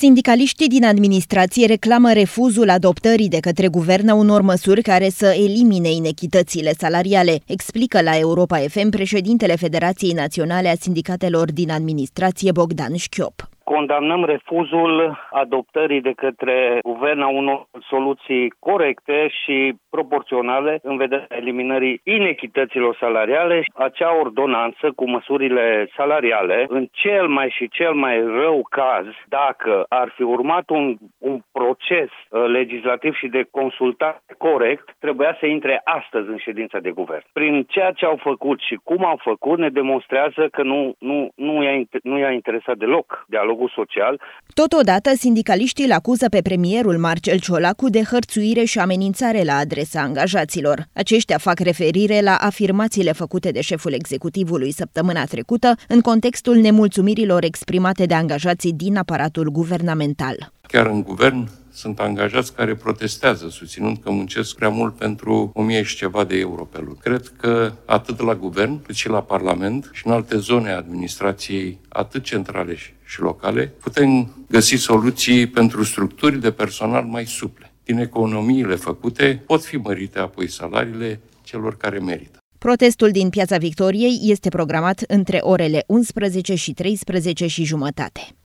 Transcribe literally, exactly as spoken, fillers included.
Sindicaliștii din administrație reclamă refuzul adoptării de către guvern a unor măsuri care să elimine inechitățile salariale, explică la Europa F M președintele Federației Naționale a Sindicatelor din Administrație, Bogdan Șchiop. Condamnăm refuzul adoptării de către guvern a unor soluții corecte și proporționale în vederea eliminării inechităților salariale. Acea ordonanță cu măsurile salariale, în cel mai și cel mai rău caz, dacă ar fi urmat un, un proces legislativ și de consultare corect, trebuia să intre astăzi în ședința de guvern. Prin ceea ce au făcut și cum au făcut, ne demonstrează că nu, nu, nu, i-a, nu i-a interesat deloc dialogul social. Totodată, sindicaliștii îl acuză pe premierul Marcel Ciolacu de hărțuire și amenințare la adresa angajaților. Aceștia fac referire la afirmațiile făcute de șeful executivului săptămâna trecută în contextul nemulțumirilor exprimate de angajații din aparatul guvernamental. Chiar în guvern sunt angajați care protestează, susținând că muncesc prea mult pentru o mie și ceva de euro pe lună. Cred că atât la guvern, cât și la Parlament și în alte zone a administrației, atât centrale și locale, putem găsi soluții pentru structuri de personal mai suple. Din economiile făcute pot fi mărite apoi salariile celor care merită. Protestul din Piața Victoriei este programat între orele unsprezece și treisprezece și jumătate.